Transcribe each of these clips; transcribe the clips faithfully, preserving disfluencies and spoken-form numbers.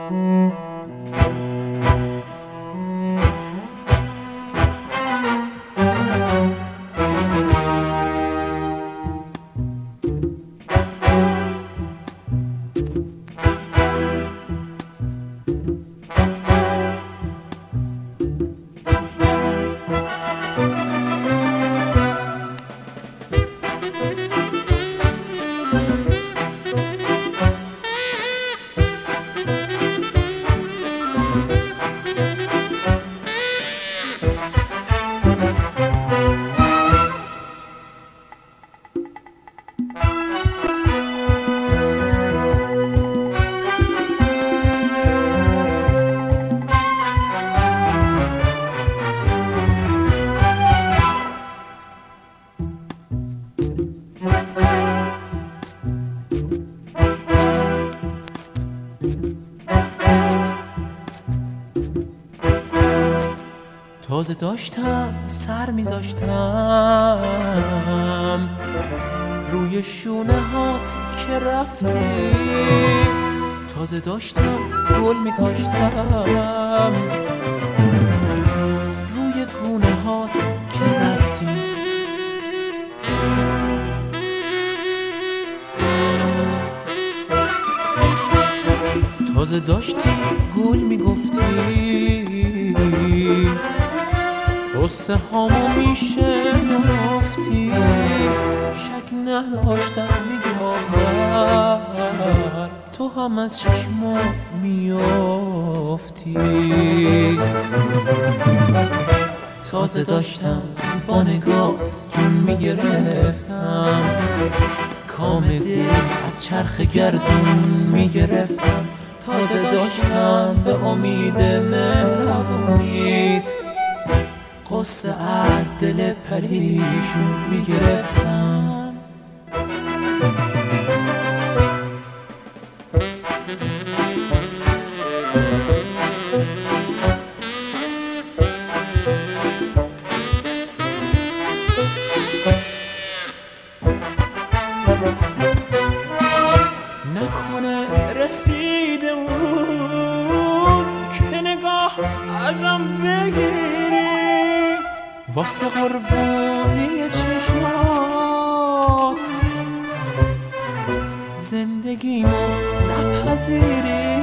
تازه داشتم سر میذاشتم روی شونه هات که رفتی، تازه داشتم گل میکاشتم روی گونه هات که رفتی. تازه داشتی گل میگفتی، قصه هامو میشنفتی، شک نداشتم دیگه آخر تو هم از چشما میافتی. تازه داشتم با نگات جون میگرفتم، کام دل از چرخ گردون میگرفتم. تازه داشتم به امید مهربونیت قصه از دل پریشون میگرفتم. نکنه رسیده روز که نگاه ازم بگیری، واسه قربونی چشمات زندگیمو نپذیری.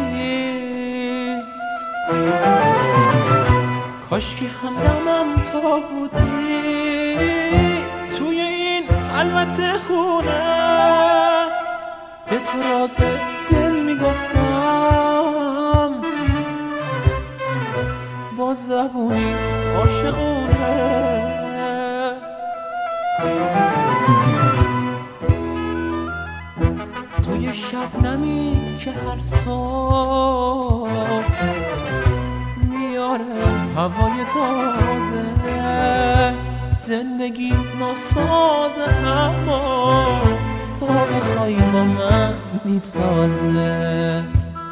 کاش که همدمم تو بودی توی این خلوت خونه، به تو راز دل میگفتم با زبونی عاشقونه. توی شبنمی که هر صبح میاره هوای تازه، زندگی ناسازه اما تو بخوای با من میسازه.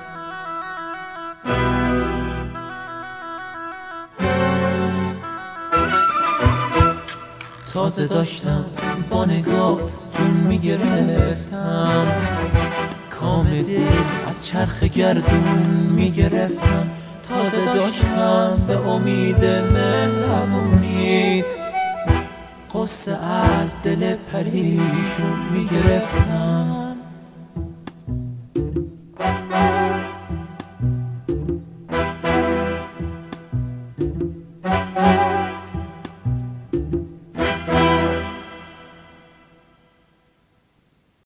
تازه داشتم با نگات جون میگرفتم، کام دل از چرخ گردون میگرفتم. تازه داشتم به امید مهربونیت قصه از دل پریشون میگرفتم.